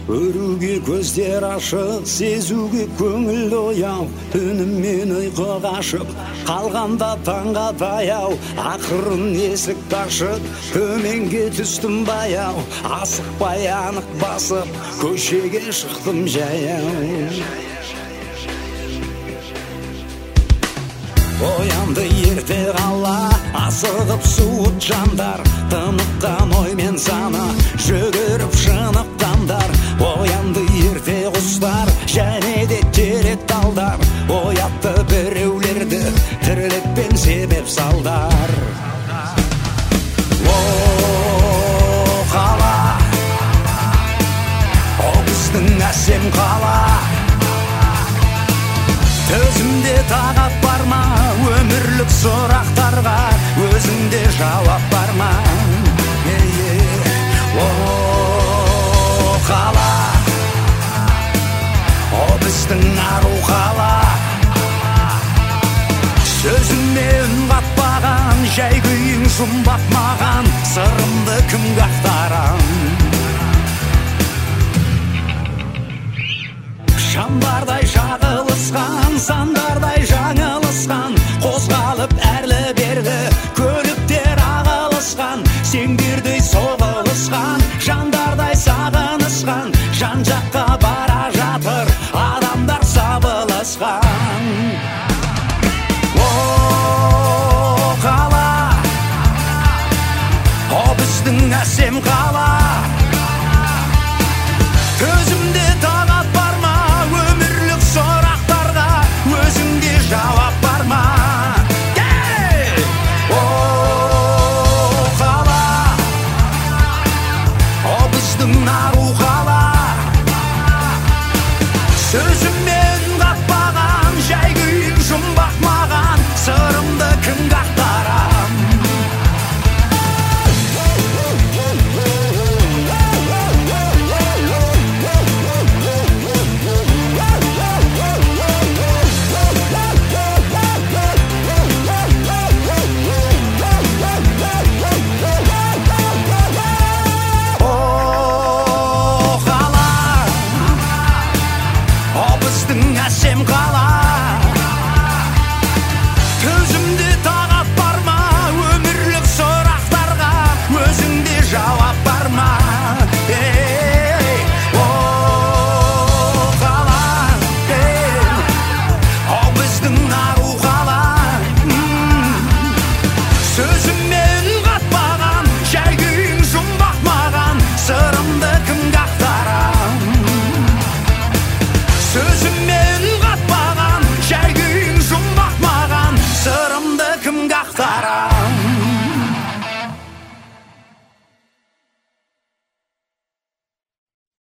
Көруге көздер ашық, сезуге көңіл ояу, түнімен ұйқы қашып, қалғанда таңға таяу, ақырын есік ашып, төменге түстім баяу, асықпай анық басып, көшеге шықтым жаяу. Оянды ерте қала, асығып суыт жандар, тымыққан оймен сана, жүгіріп шынықтандар. Оянды ерте құстар, және де терек талдар, оятты біреулерді, тірлікпен себеп салдар. О, қала, о біздің әсем қала, төзімде тағат бар ма, өмірлік сұрақтарға өзіңде жауап бар ма? О, қала, о біздің ару қала, сөзіме үн қатпаған, жай күйің жұмбақ маған, сырымды кімге ақтарам? Шамдардай шағылысқан, сандардай жаңылысқан, қозғалып әрлі берді, көліктер ағылысқан, сеңдердей соғылысқан, жандардай сағынысқан, жан жаққа бара жатыр, адамдар сабылысқан. О, қала, о біздің әсем қала, төзімде тағат бар ма, өмірлік сұрақтарға өзіңде жауап бар ма? О, қала, о біздің ару қала, сөзіммен қатпаған, жай күйін жұмбақ маған, сырымды кімге ақтарам? Әсем қала, төзімде тағат бар ма, өмірлік сұрақтарға өзіңде жауап бар ма? О, қала, о біздің ару қала, сөзіммен қатпаған, жай күйін жұмбақ маған, сырымды кімге ақтарам? Сөзіммен қатпаған, жай күйін жұмбақ маған, сырымды кімге ақтарам?